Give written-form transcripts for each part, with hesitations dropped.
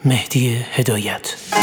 مهدی هدایت.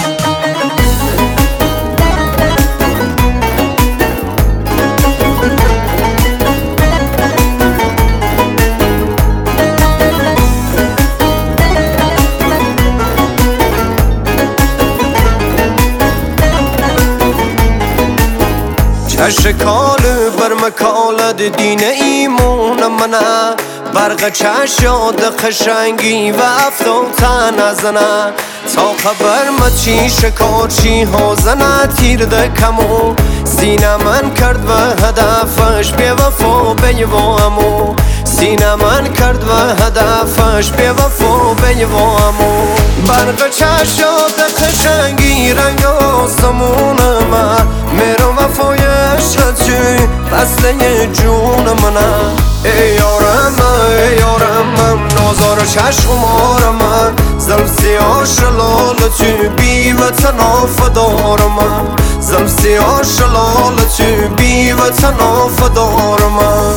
چشکال بر مکالد دین ایمون منه، برق چشاد قشنگی و افتوتن ازنه، تا خبر مچی شکارچی ها زنه تیر دکمو، سینه من کرد و هدفش بی وفا بی وامو، سینه من کرد و هدفش بی وفا بی وامو. برق چشاد قشنگی رنگ آسمون من، میرم وفایش هچی فصله جون منه. ای یارم ای یارم نازار چشمارم، زلف سیاه شلال تو بی وطن آفدارم، زلف سیاه شلال تو بی وطن آفدارم.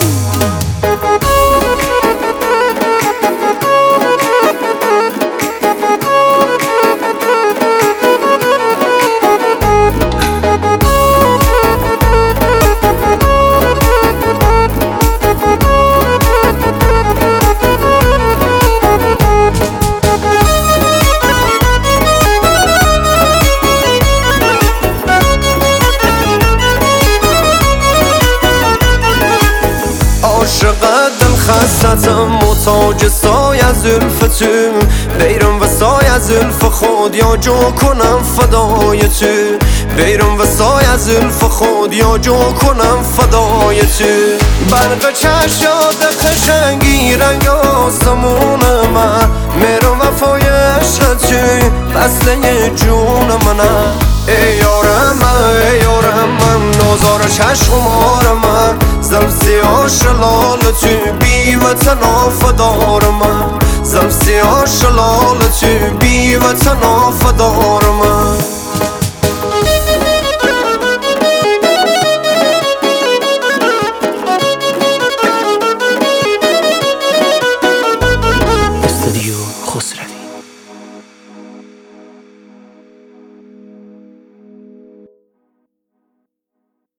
عاشق دل خستم محتاج سایه زلف تو، بیرم و سایه زلف خود یا جو کنم فدای تو، بیرم و سایه زلف خود یا جو کنم فدای تو. برق چشاد قشنگی رنگ آسمون من، میرم وفایش هچی فصله جون منه. ای یارم ای یارم نازار چشمارم، زلف سیاه شلال تو بی وطن آفدارم، زلف سیاه شلال تو بی وطن آفدارم.